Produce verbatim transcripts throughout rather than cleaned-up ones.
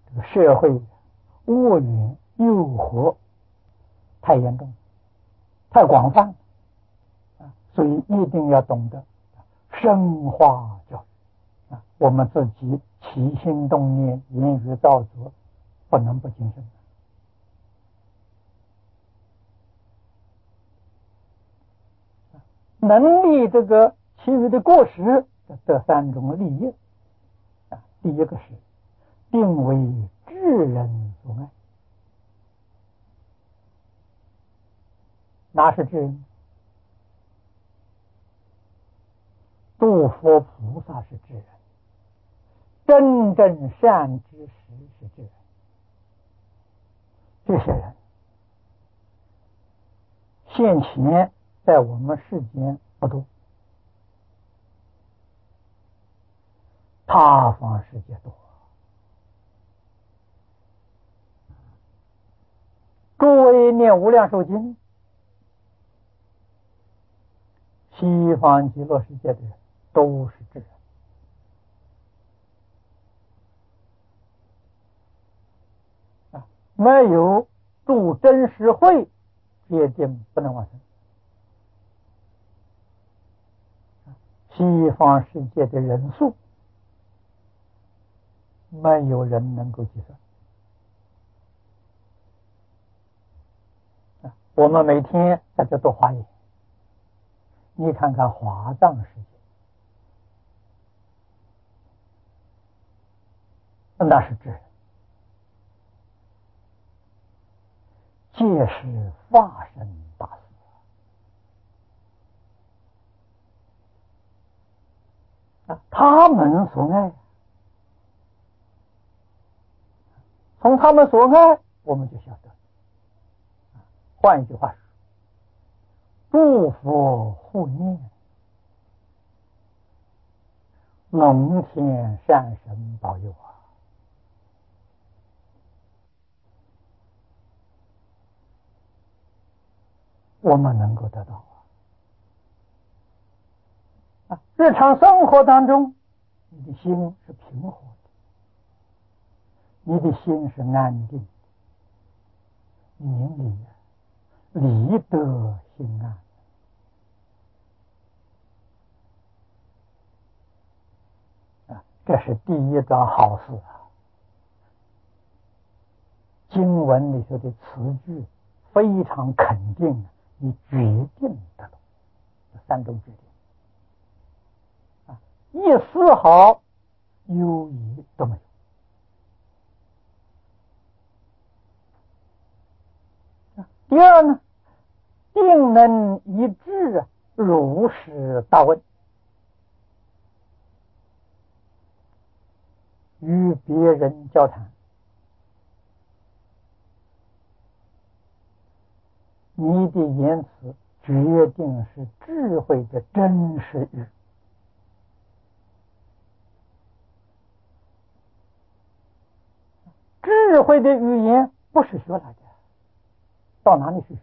这个社会物欲诱惑太严重，太广泛啊，所以一定要懂得深化教育啊，我们自己起心动念、言语造作，不能不谨慎。能力这个其余的过失，这三种利益啊，第一个是定为智人所爱。哪是智人？诸佛菩萨是智人，真正善知识是智人。这些人现前在我们世间不多，他方世界多。诸位念无量寿经，西方极乐世界的人都是智人啊，没有住真实慧，决定不能往生。西方世界的人数，没有人能够计算。我们每天在这读华严，你看看华藏世界，那是智人，皆是化身大士。啊，他们所爱，从他们所爱，我们就晓得。换一句话说，诸佛护念，龙天善神保佑啊！我们能够得到啊！日常生活当中，你的心是平和的，你的心是安定的，明理理得心安啊！这是第一桩好事啊！经文里头的词句非常肯定，你决定得到这三种决定啊，一丝毫犹疑都没有。第二呢，定能一致如实大问，与别人交谈，你的言辞决定是智慧的真实语。智慧的语言不是学来的，到哪里去学？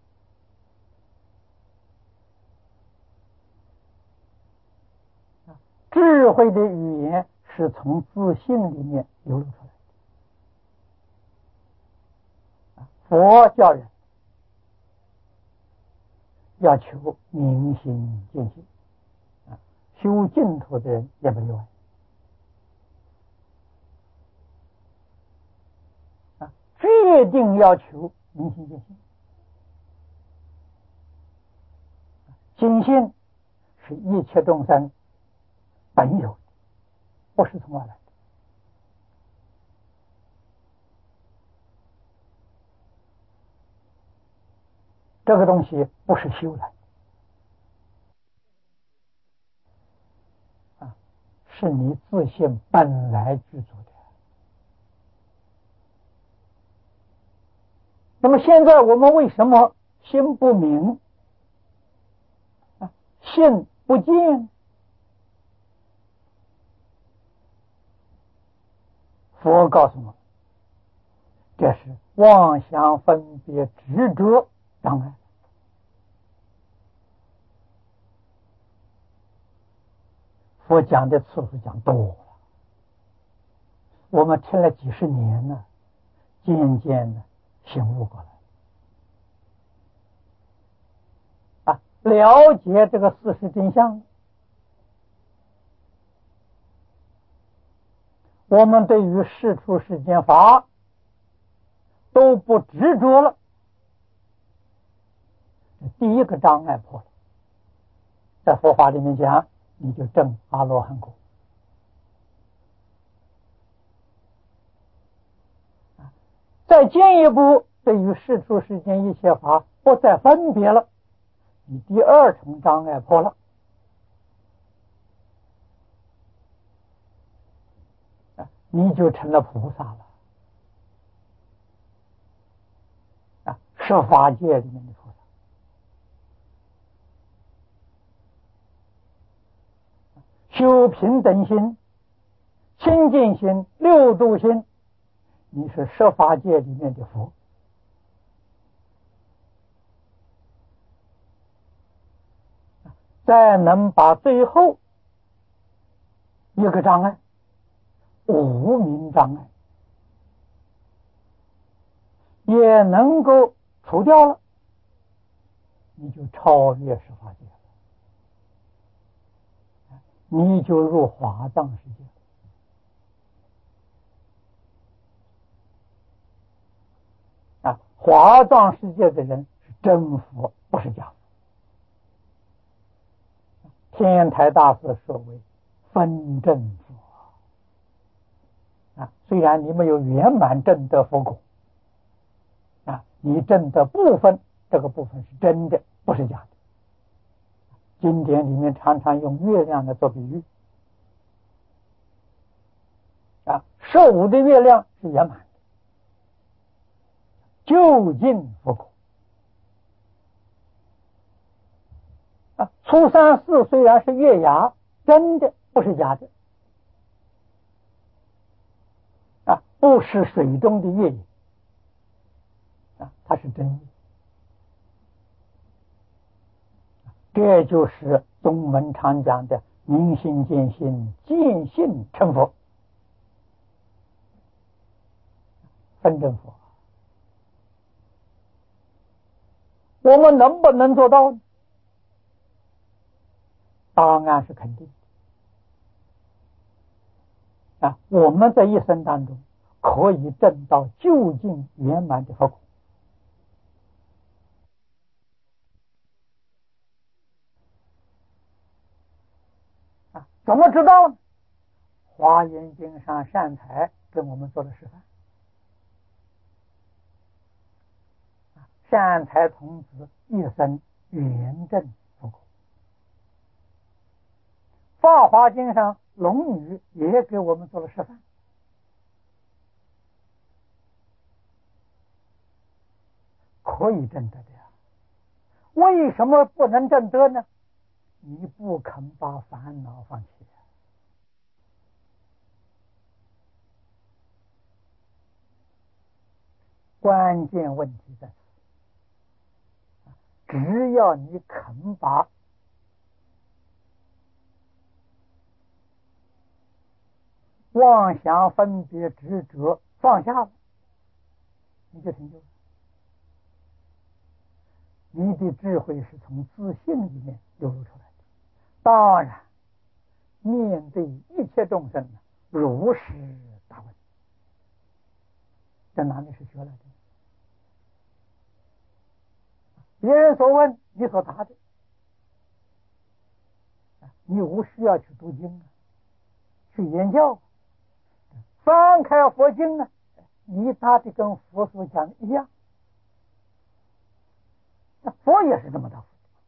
智慧的语言是从自信里面流露出来的。佛教人要求明心见性，修净土的人也不例外。决定要求明心见性。心性是一切众生本有的，不是从外来的。这个东西不是修来的啊，是你自信本来具足的。那么现在我们为什么心不明啊，心不见？佛告诉我，这是妄想分别执着障碍。佛讲的次数讲多了， 我们听了几十年了，渐渐的醒悟过来，啊，了解这个事实真相，我们对于世出世间法都不执着了，第一个障碍破了。在佛法里面讲，你就证阿罗汉果。再进一步，对于世出世间一切法不再分别了，你第二重障碍破了，你就成了菩萨了，啊，十法界里面的菩萨。修平等心、清净心、六度心，你是十法界里面的佛。再能把最后一个障碍，无明障碍，也能够除掉了，你就超越十法界了，你就入华藏世界。啊，华藏世界的人是真佛，不是假佛。天台大师说为分正佛。啊，虽然你没有圆满证得佛果，啊，你证的部分，这个部分是真的，不是假的。经典里面常常用月亮来做比喻，啊，十五的月亮是圆满的，究竟佛果。啊，初三四虽然是月牙，真的不是假的，啊，不是水中的月影，啊，它是真的。这就是宗门常讲的明心见性，见性成佛，分正佛。我们能不能做到呢？答案是肯定的。啊，我们在一生当中可以证到究竟圆满的佛果。啊，怎么知道呢？华严经上善财跟我们做了示范。善财童子一生圆证佛果。法华经上龙女也给我们做了示范。可以证得的呀，为什么不能证得呢？你不肯把烦恼放弃。关键问题在此，只要你肯把妄想分别执着放下了，你就成就了。你的智慧是从自信里面流露出来的。当然，面对一切众生，如实答问，这哪里是学来的？别人所问，你所答的，你无需要去读经啊，去研究，翻开佛经呢，你答的跟佛所讲的一样。那佛也是这么答复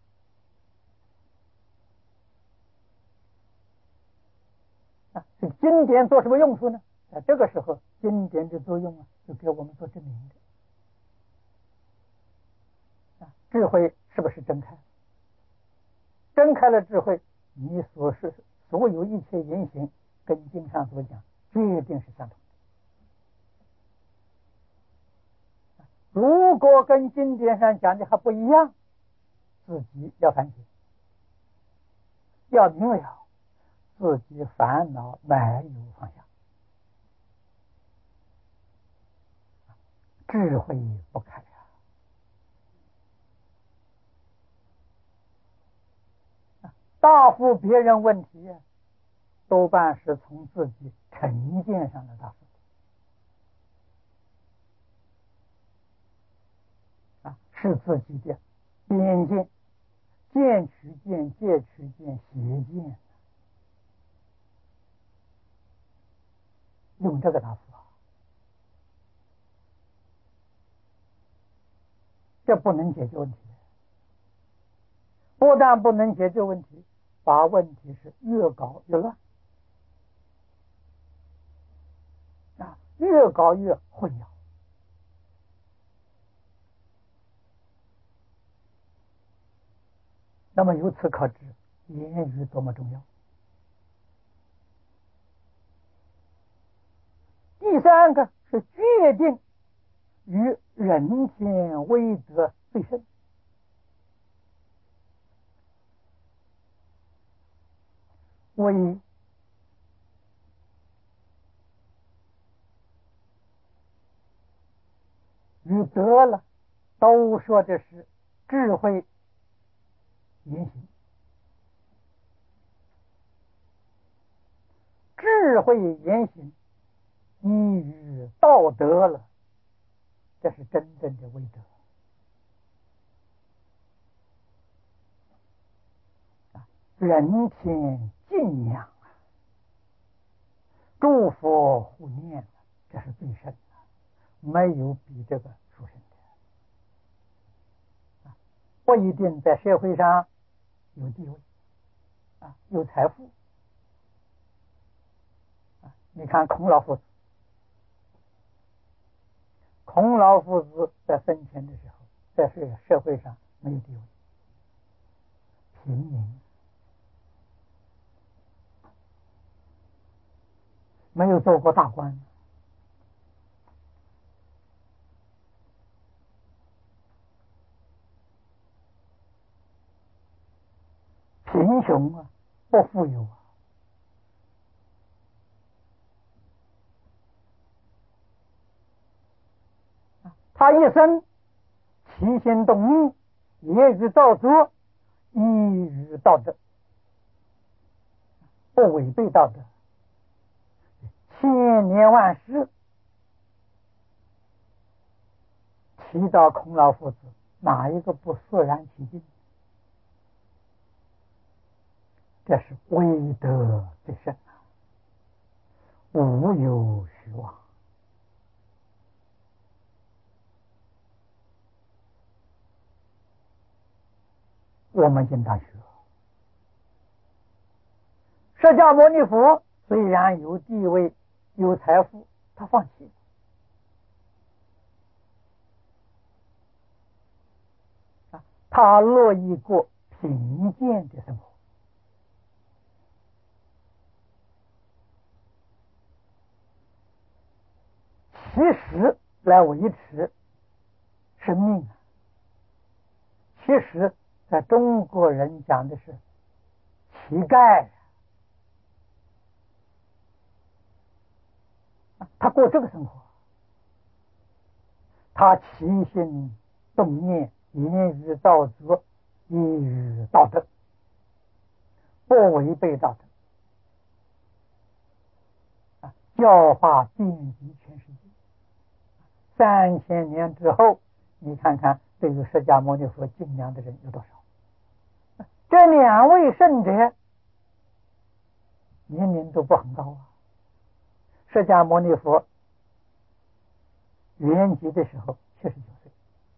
的。啊，这经典做什么用处呢？在这个时候，经典的作用啊，就给我们做证明的。啊，智慧是不是睁开？睁开了智慧，你所是所有一切言行，跟经上所讲，决定是相同的。如果跟经典上讲的还不一样，自己要反省，要明了自己烦恼没有放下。 智慧不开啊！答复别人问题，多半是从自己成见上的答复啊，是自己的边见，见取见，戒取见，邪见，用这个答复啊，这不能解决问题。不但不能解决问题，把问题是越搞越乱啊，越搞越混淆。那么由此可知，言语多么重要。第三个是决定与人间威德最深。威与德了，都说的是智慧言行。智慧言行依于道德了，这是真正的威德啊！人天敬仰啊，诸佛护念，这是最深的，没有比这个殊胜的。不一定在社会上有地位啊，有财富啊。你看孔老夫子，孔老夫子在生前的时候，在社社会上没有地位，平民，没有做过大官，贫穷啊，不富有啊。他一生起心动念，言语造作，依于道德，不违背道德，千年万世。提到孔老夫子，哪一个不肃然起敬？这是威德之深啊，无有虚妄。我们进大学，释迦牟尼佛虽然有地位有财富，他放弃啊，他乐意过贫贱的生活。其实来维持生命啊，其实在中国人讲的是乞丐，他过这个生活，他起心动念，言语造作，依于道德，不违背道德啊，教化遍及全世界。三千年之后，你看看对于释迦牟尼佛敬仰的人有多少？这两位圣者年龄都不很高啊。释迦牟尼佛圆寂的时候七十九岁，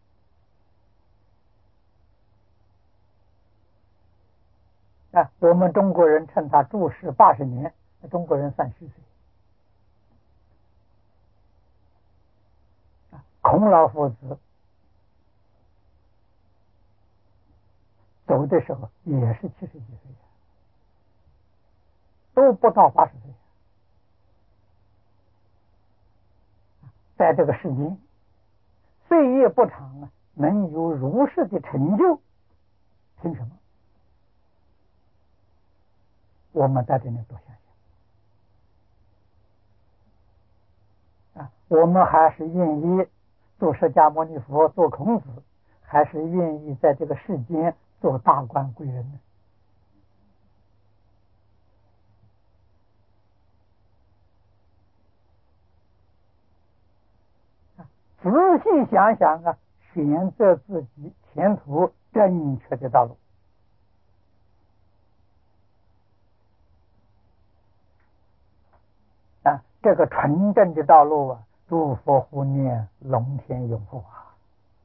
啊，我们中国人称他住世八十年，中国人算虚岁。孔老夫子走的时候也是七十几岁，都不到八十岁。在这个世间，岁月不长啊，能有如是的成就，凭什么？我们在这里多想想啊，我们还是愿意做释迦牟尼佛，做孔子，还是愿意在这个世间做大官贵人呢？仔细想想啊，选择自己前途正确的道路。啊，这个纯正的道路啊，诸佛护念，龙天拥护啊，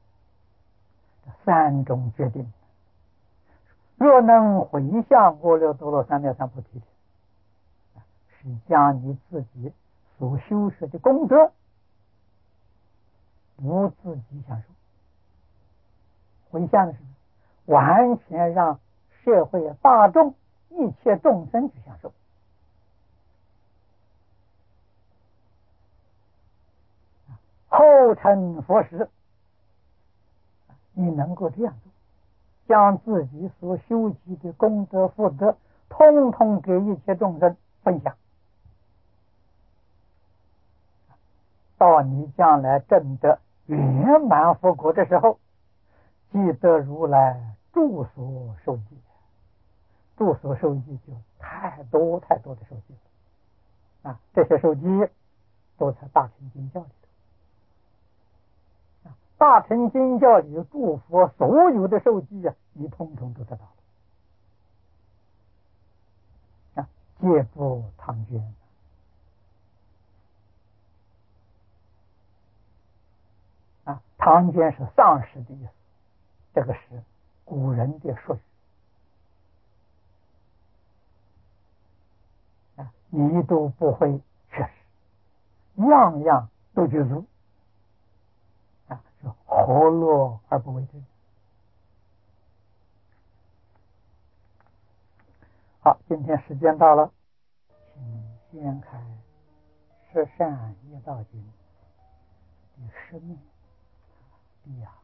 三种决定。若能回向阿耨多罗三藐三菩提，是将你自己所修学的功德不自己享受，回向的是完全让社会大众一切众生去享受。后成佛时，你能够这样做，将自己所修集的功德福德通通给一切众生分享，到你将来证得圆满佛果的时候，即得如来住所受记。住所受记就太多太多的受记了啊！这些受记都在大乘经教里头。大乘经教里诸佛所有的受记啊，你通通都得到了啊！皆不唐捐啊！唐捐是丧失的意思，这个是古人的术语啊！你都不会缺失，样样都去做啊！何乐而不为之？好，今天时间到了，请先看《十善业道经》第十面第二。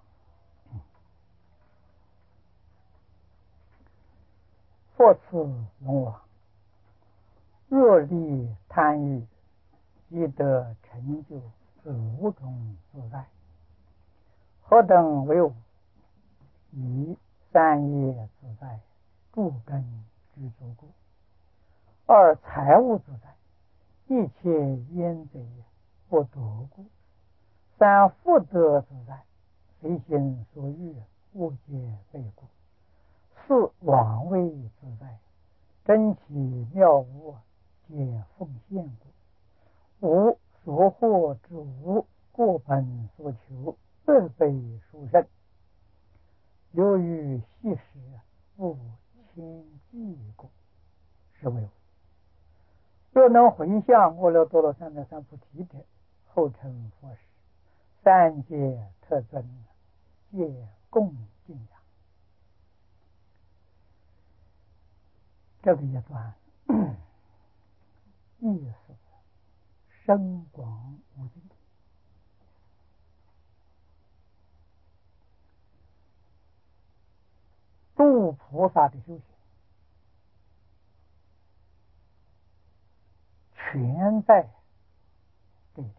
佛赐龙王，若力贪欲，即得成就此五种自在。何等为五？一、三业自在，诸根具足故；二、财物自在，一切冤贼不得故；三、福德自在，随心所欲，物皆备故；四、王位自在，珍奇妙物皆奉献故；五、所获之物，过本所求，乐备殊胜。由于细时不轻计故，是为五。若能回向阿耨多罗三藐三菩提者，后成佛时，三界特尊，皆共敬仰。这个一段意思深广无尽，诸菩萨的修行全在这一条，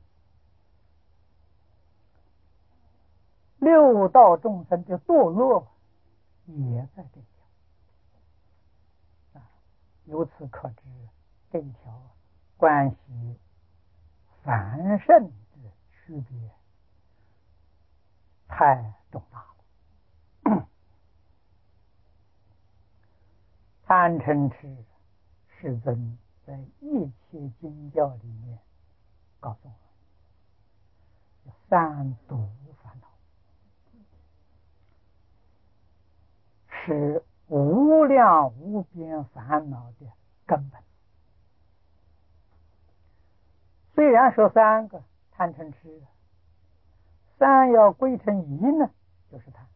六道众生的堕落也在这一条啊！由此可知，这一条关系凡圣的区别太重大了。贪嗔痴世尊在一切经教里面告诉我们，三毒烦恼是无量无边烦恼的根本。虽然说三个贪嗔痴，三要归成一呢，就是贪。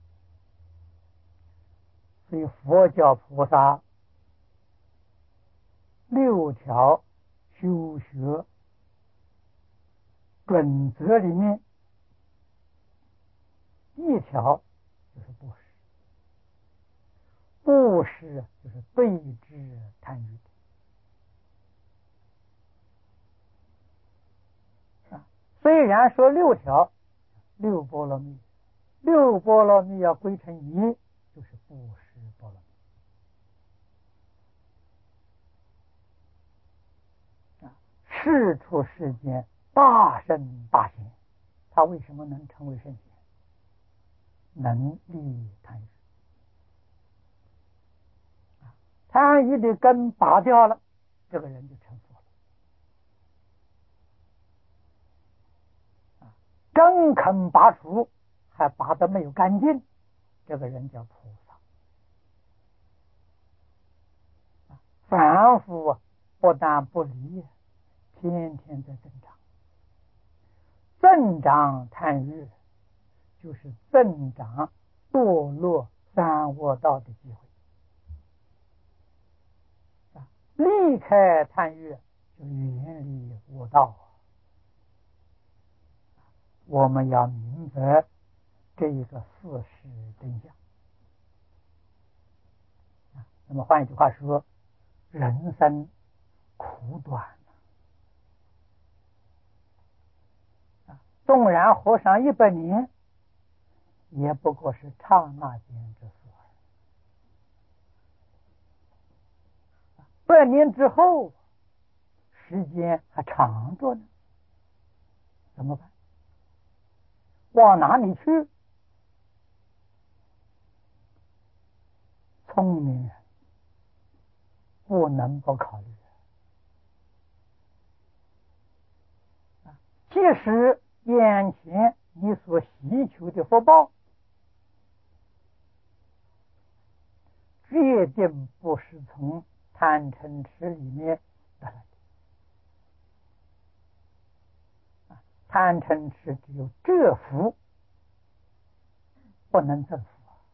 所以佛教菩萨六条修学准则里面，一条就是布施，布施就是对治贪欲的。虽然说六条， 六波罗蜜，六波罗蜜要归成一，就是布施波罗蜜。啊，世出世间大圣大贤，他为什么能成为圣贤？能利贪欲。啊，贪欲的根拔掉了，这个人就成佛了。啊，根肯拔除，还拔得没有干净，这个人叫菩萨。啊，凡夫不但不离，天天在增长。增长贪欲，就是增长堕落三恶道的机会。啊，离开贪欲，就远离恶道。我们要明白这一个事实真相。啊，那么换一句话说，人生苦短。啊，纵然活上一百年，也不过是刹那间之事而已。百年之后，时间还长着呢，怎么办？往哪里去？聪明人不能不考虑。啊，即使眼前你所希求的福报，决定不是从贪嗔痴里面得来的。贪嗔痴只有折福，不能赠福。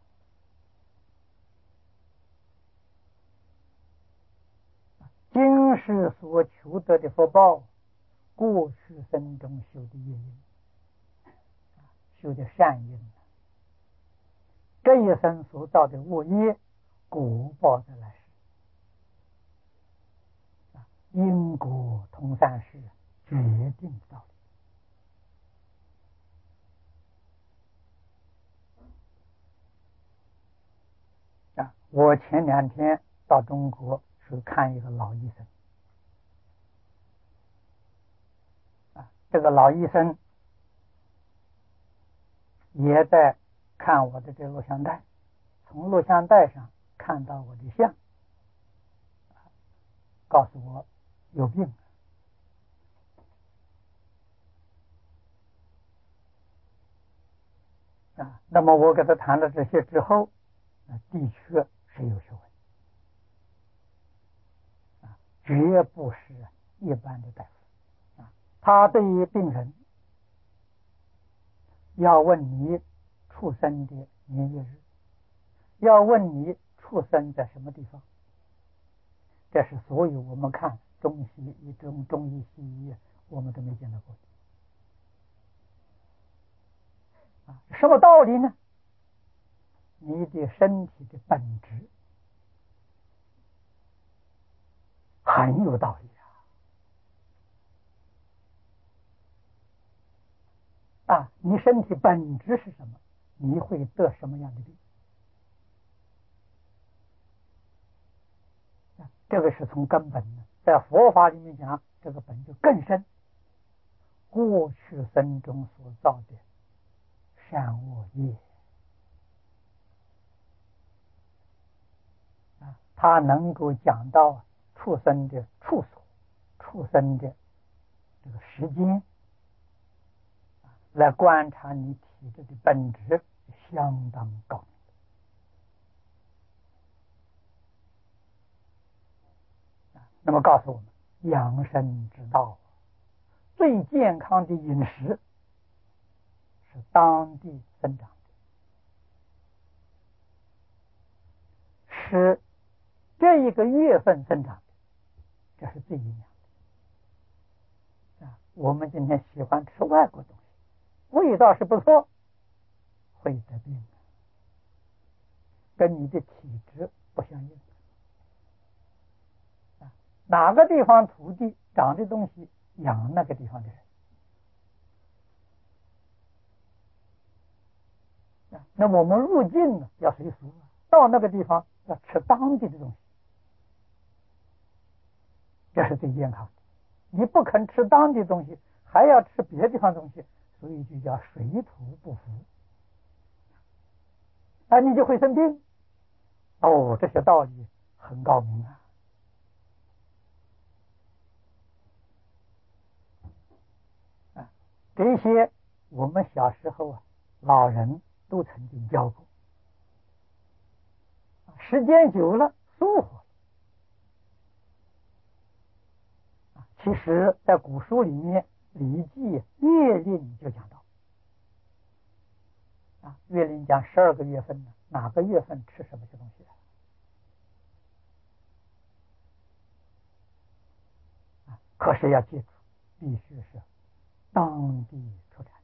今世所求得的福报，过去生中修的业因，修的善因，这一生所造的恶业，果报的来世。因果同三世，决定的道理。啊，我前两天到中国去看一个老医生。啊，这个老医生也在看我的这录像带，从录像带上看到我的相，告诉我有病。啊，那么我给他谈了这些之后，啊，的确是有学问。啊，绝不是一般的大夫。啊，他对于病人要问你出生的年月日，要问你出生在什么地方，这是所有我们看中西医中中医西医我们都没见到过。啊，什么道理呢？你的身体的本质很有道理啊！啊，你身体本质是什么？你会得什么样的病？啊，这个是从根本的，在佛法里面讲，这个本就更深。过去生中所造的善恶业啊，它能够讲到畜生的处所、畜生的这个时间，来观察你体质的本质，相当高明。那么告诉我们，养生之道最健康的饮食是当地生长的，是这一个月份生长的，这是最营养的。啊，我们今天喜欢吃外国东西，味道是不错，会得病，跟你的体质不相应。啊，哪个地方土地长的东西，养那个地方的人。 那么我们入境呢要随俗，到那个地方要吃当地的东西，这是最健康的。你不肯吃当地东西，还要吃别的地方东西，所以就叫水土不服，那你就会生病。哦，这些道理很高明啊！啊，这些我们小时候啊，老人都曾经教过，时间久了疏忽了。其实，在古书里面，《礼记》月令就讲到，啊，月令讲十二个月份呢，哪个月份吃什么些东西啊？可是要记住，必须是当地出产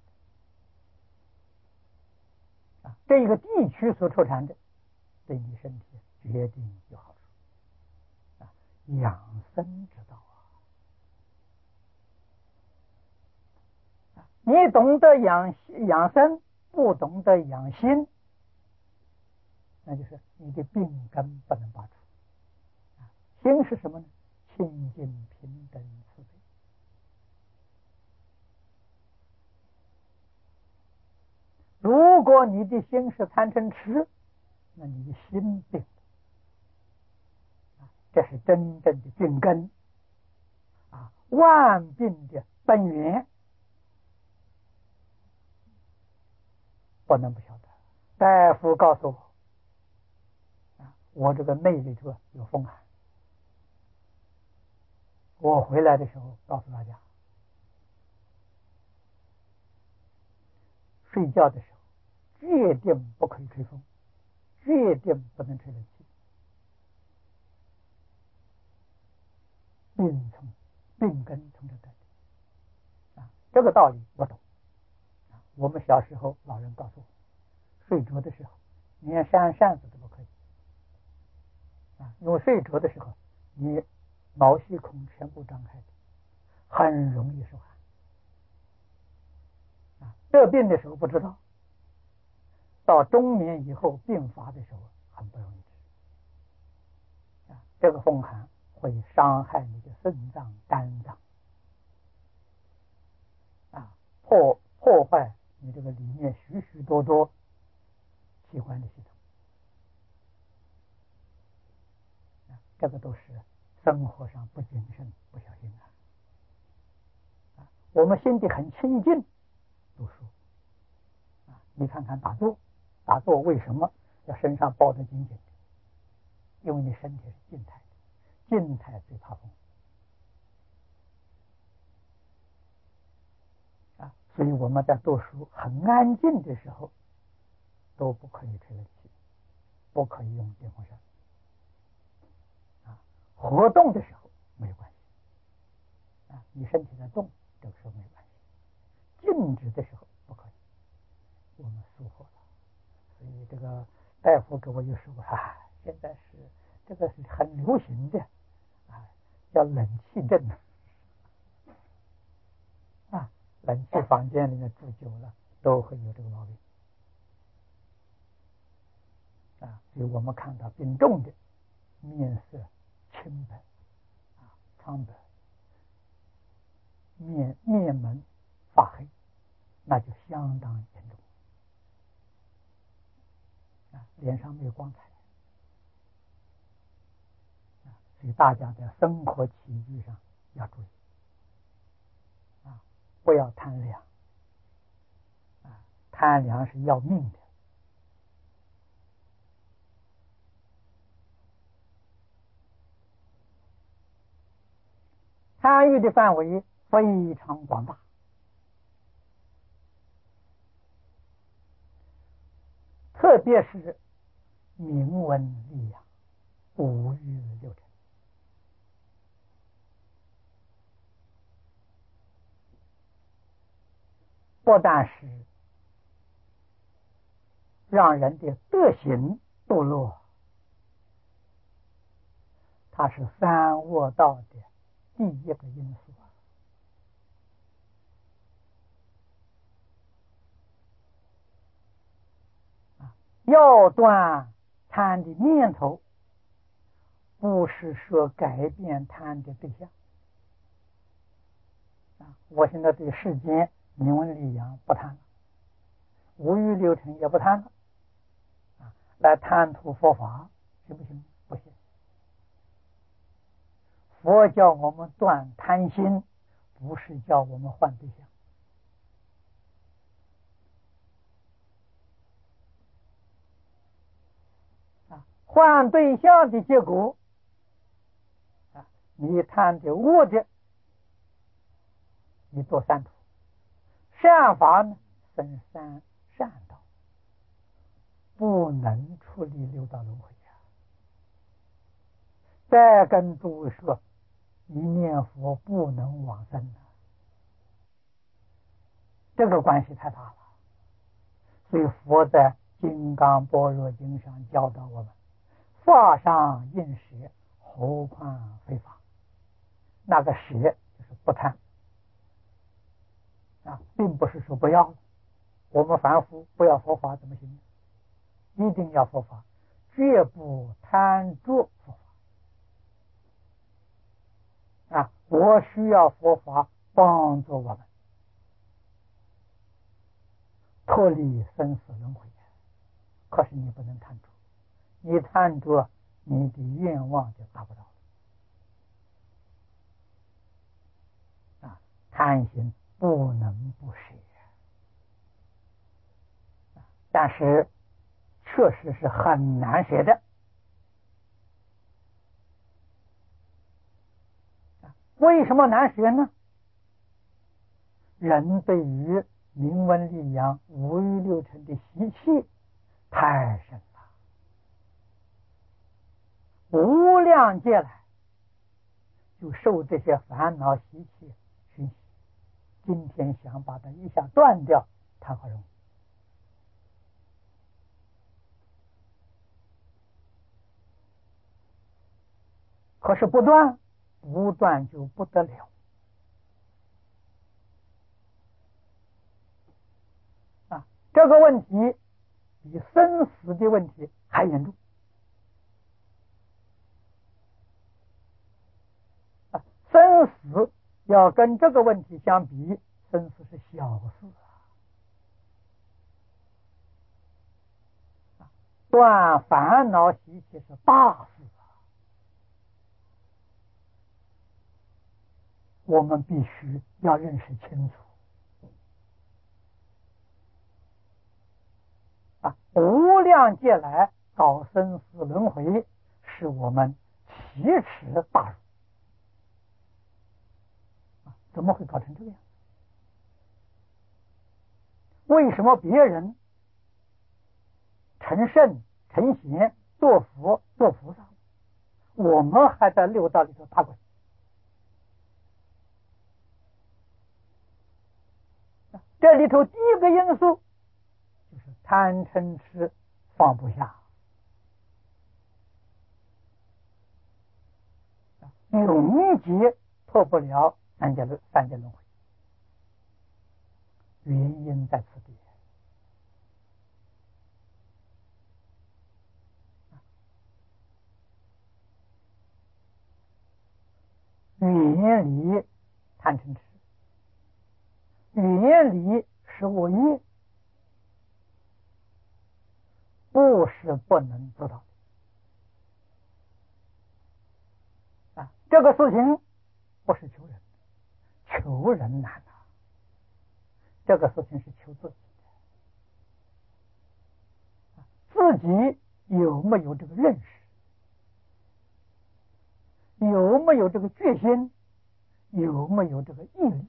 的，啊，这个地区所出产的，对你身体决定有好处，啊，养生之道啊！你懂得养养生，不懂得养心，那就是你的病根不能拔除。啊，心是什么呢？清净平等慈悲。如果你的心是贪嗔痴，那你的心病，这是真正的病根啊，万病的本源。不能不晓得。大夫告诉我，啊，我这个内里头有风寒。我回来的时候告诉大家，睡觉的时候决定不可以吹风，决定不能吹冷气。病从病根从这来的啊，这个道理我懂。啊，我们小时候老人告诉我，睡着的时候连扇扇子都不可以啊，因为睡着的时候你毛细孔全部张开的，很容易受寒。啊，得病的时候不知道，到中年以后病发的时候很不容易治。啊，这个风寒会伤害你的肾脏、肝脏，啊，破破坏你这个里面许许多多器官的系统。啊，这个都是生活上不谨慎、不小心啊。啊，我们心地很清净，读书。啊，你看看打坐，打坐为什么要身上抱得紧紧的？因为你身体是静态的，静态最怕风。啊，所以我们在读书很安静的时候，都不可以吹冷气，不可以用电风扇。啊，活动的时候没有关系。啊，你身体在动，这个时候没有关系。静止的时候不可以，我们疏忽了。所以这个大夫给我就说，啊，现在是这个是很流行的，啊，叫冷气症。啊，冷气房间里面住久了都会有这个毛病。啊，所以我们看到病重的面色青白，啊，苍白，面面门发黑，那就相当严重。啊，脸上没有光彩。啊，所以大家在生活起居上要注意。啊，不要贪凉。啊，贪凉是要命的。参与的范围非常广大，特别是明文利养、五欲六尘。不但是让人的德行堕落，它是三恶道的第一个因素。啊， 要断贪的念头，不是说改变贪的对象。啊，我现在对世间名闻利养不贪了，五欲六尘也不贪了，啊，来贪图佛法行不行？不行。佛叫我们断贪心，不是叫我们换对象。啊，换对象的结果，啊，你贪的恶的，你做三途；善法呢，生三善道，不能处理六道轮回呀。再跟诸位说，一念佛不能往生啊，这个关系太大了。所以佛在《金刚般若经》上教导我们：法上应舍，何况非法。那个舍就是不贪啊，并不是说不要了。我们凡夫不要佛法怎么行？一定要佛法，绝不贪着佛法啊！我需要佛法帮助我们脱离生死轮回，可是你不能贪着，你贪着，你的愿望就达不到了啊！贪心不能不舍，但是确实是很难舍的。为什么难舍呢？人对于名闻利养、五欲六尘的习气太深了，无量劫来就受这些烦恼习气熏习，今天想把它一下断掉，谈何容易？可是不断，不断就不得了啊！这个问题比生死的问题还严重啊！生死要跟这个问题相比，生死是小事啊！断烦恼习气是大事啊！我们必须要认识清楚啊！无量劫来搞生死轮回，是我们奇耻大辱啊！怎么会搞成这样？为什么别人成圣、成贤、做佛、做菩萨，我们还在六道里头打滚？这里头第一个因素就是贪嗔痴放不下，永劫脱不了三界轮三界轮回，原因在此地。语言里贪嗔痴，语言里是我业，不是不能做到的啊！这个事情不是求人，求人难啊！这个事情是求自己的，自己有没有这个认识，有没有这个决心，有没有这个毅力？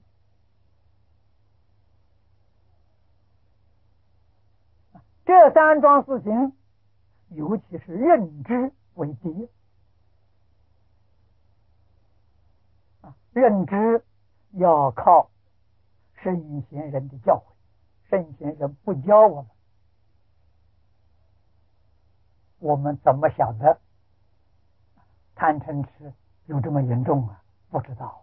这三桩事情，尤其是认知为第一啊！认知要靠圣贤人的教诲，圣贤人不教我们，我们怎么晓得贪嗔痴有这么严重啊？不知道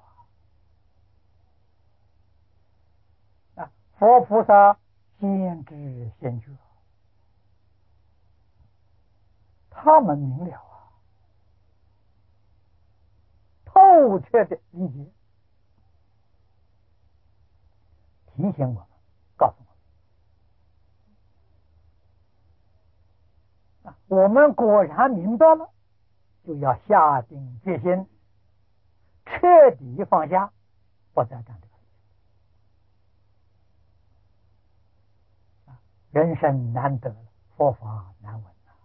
啊！啊，佛菩萨先知先觉他们明了啊，透彻的理解，提醒我们，告诉我们啊，我们果然明白了，就要下定决心，彻底放下，不再干这个事情啊！人生难得，佛法难闻啊！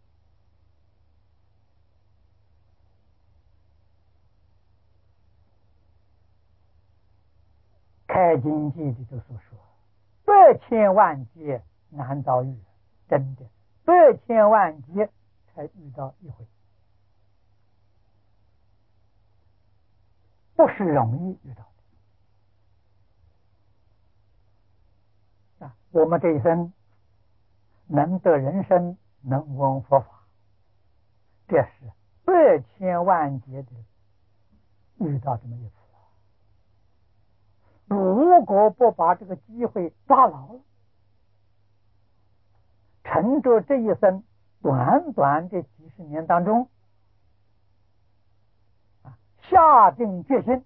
开经记里头所说，百千万劫难遭遇，真的，百千万劫才遇到一回，不是容易遇到的啊！我们这一生能得人生，能闻佛法，这是百千万劫的遇到这么一次。如果不把这个机会抓牢了，趁着这一生短短的几十年当中，啊，下定决心，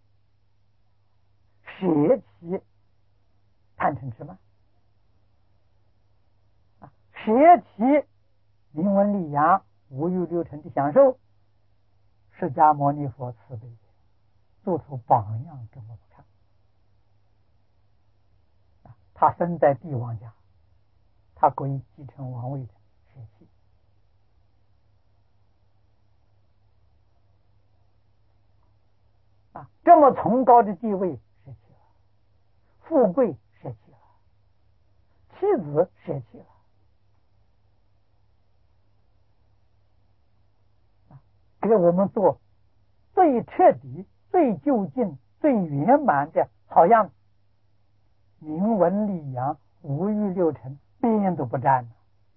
舍弃贪嗔痴慢，啊，舍弃名闻利养、五欲六尘的享受，释迦牟尼佛慈悲，做出榜样给我们看。他生在帝王家，他归继承王位的舍弃啊，这么崇高的地位舍弃了，富贵舍弃了，妻子舍弃了啊，给我们做最彻底、最究竟、最圆满的好样子。名闻利养、五欲六尘，边都不沾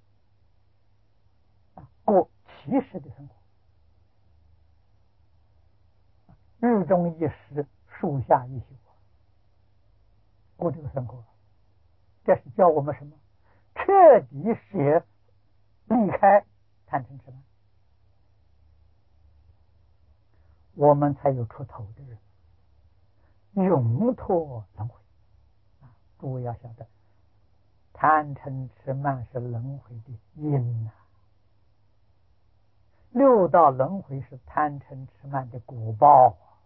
了，过其实的生活，日中一时，树下一宿，过这个生活，这是教我们什么？彻底舍离开贪嗔痴慢，我们才有出头的人，永脱轮回。诸位要晓得，贪嗔痴慢是轮回的因呐、啊，六道轮回是贪嗔痴慢的果报啊。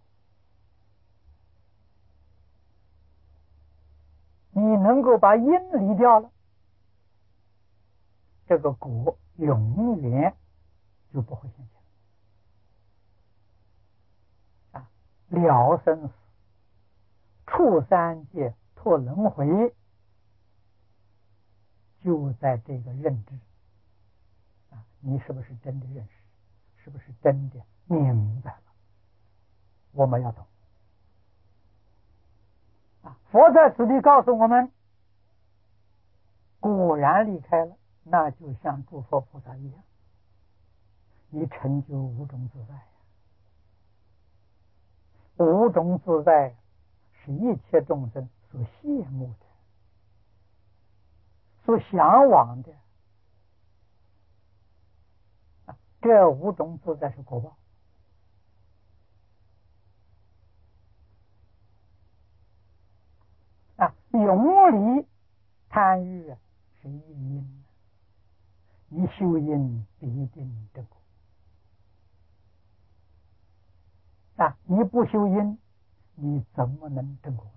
你能够把因离掉了，这个果永远就不会现前啊！了生死，出三界，脱轮回，就在这个认知啊！你是不是真的认识？是不是真的明白了？我们要懂啊！佛在此地告诉我们，果然离开了，那就像诸佛菩萨一样，你成就无中自在。无中自在是一切众生所羡慕的、所向往的。这无中自在是果报啊！永离贪欲是一因，你修因必定正果啊！你不修因，你怎么能正果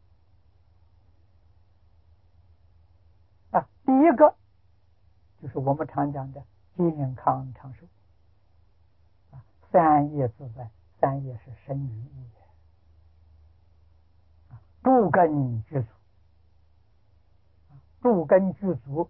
呢？啊，第一个就是我们常讲的健康长寿啊，三业自在，三业是生于意啊，诸根具足，诸根具足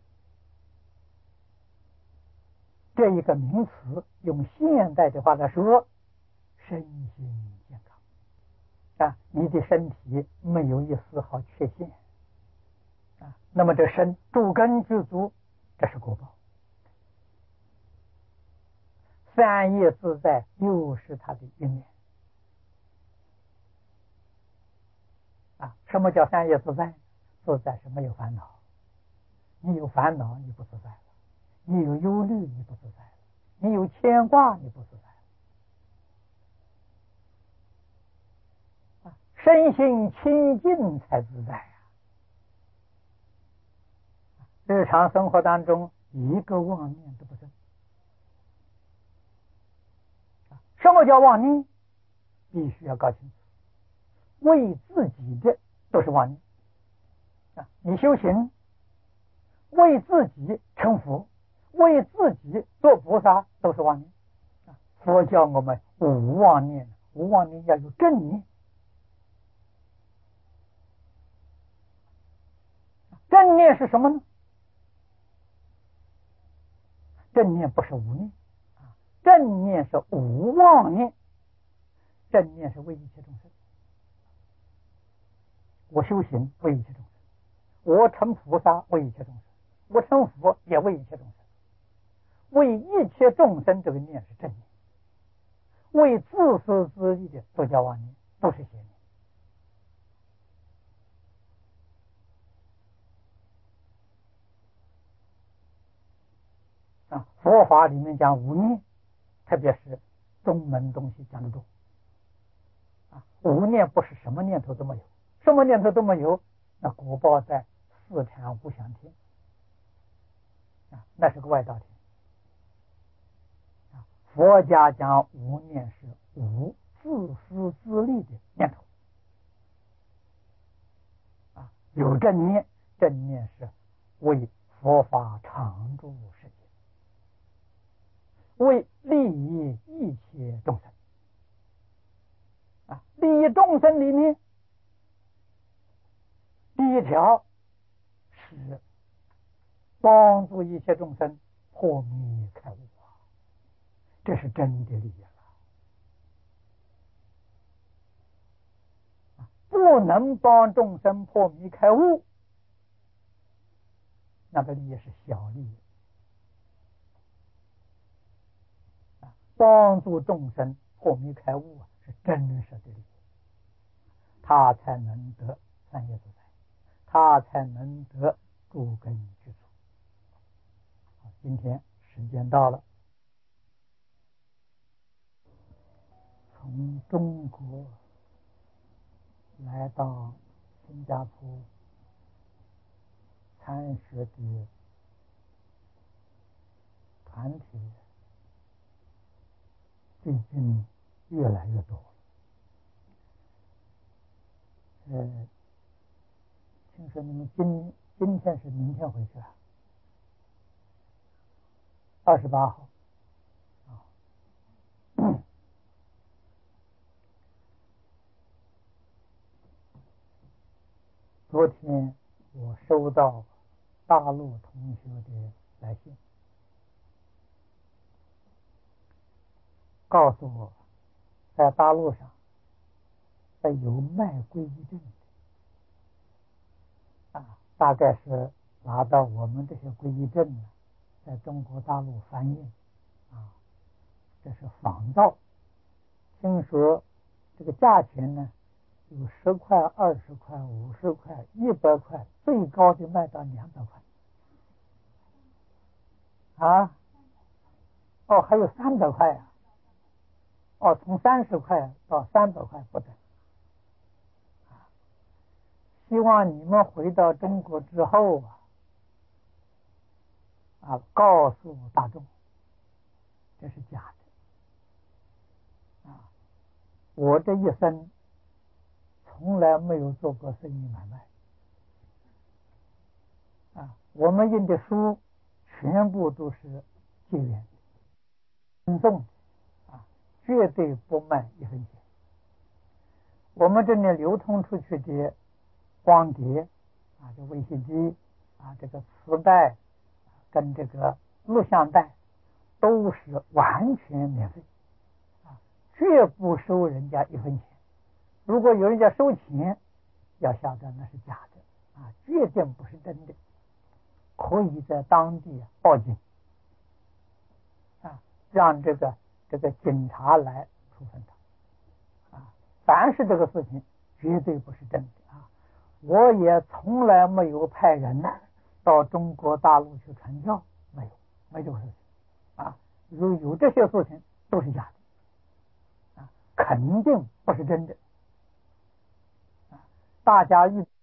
这一个名词，用现代的话来说，身心健康啊，你的身体没有一丝毫缺陷啊，那么这身诸根具足，这是果报。三业自在又是他的因缘啊！什么叫三业自在？自在是没有烦恼，你有烦恼你不自在了，你有忧虑你不自在了， 你有牵挂，你不自在啊！身心清净才自在呀、啊！日常生活当中一个妄念都不生。什么叫妄念？必须要搞清楚，为自己的都是妄念啊！你修行，为自己成佛，为自己做菩萨，都是妄念啊！佛教我们无妄念，无妄念要有正念。正念是什么呢？正念不是无念啊，正念是无妄念。正念是为一切众生，我修行为一切众生，我成菩萨为一切众生，我成佛也为一切众生。为一切众生这个念是正念，为自私自利的都叫妄念，都是邪念啊！佛法里面讲无念，特别是宗门东西讲得多啊。无念不是什么念头都没有，什么念头都没有，那果报在四禅无想天啊，那是个外道天啊。佛家讲无念是无自私自利的念头啊，有正念，正念是为佛法常住世界，为利益一切众生啊。利益众生里面，第一条是帮助一切众生破迷开悟啊，这是真的利益了。不能帮众生破迷开悟，那个利益是小利益啊。帮助众生破迷开悟啊，是真实的利益，他才能得三业自在，他才能得诸根具足。今天时间到了，从中国来到新加坡参学的团体最近越来越多了。呃，听说你们今今天是明天回去啊？二十八号啊。昨天我收到大陆同学的来信，告诉我在大陆上有卖皈依证的啊，大概是拿到我们这些皈依证呢，在中国大陆翻印啊，这是仿造。听说这个价钱呢，有十块、二十块、五十块、一百块，最高的卖到两百块啊！哦，还有三百块啊！哦，从三十块到三百块不等。希望你们回到中国之后啊，啊，告诉大众，这是假的啊！我这一生从来没有做过生意买卖啊！我们印的书全部都是结缘尊重啊，绝对不卖一分钱。我们这里流通出去的光碟啊，这微信机啊，这个磁带跟这个录像带都是完全免费啊，绝不收人家一分钱。如果有人家收钱，要晓得那是假的啊，绝对不是真的，可以在当地报警啊，让这个这个警察来处分他啊。凡是这个事情绝对不是真的啊！我也从来没有派人到中国大陆去传教，没有，没这个事情啊！ 如有这些事情都是假的啊，肯定不是真的啊。大家遇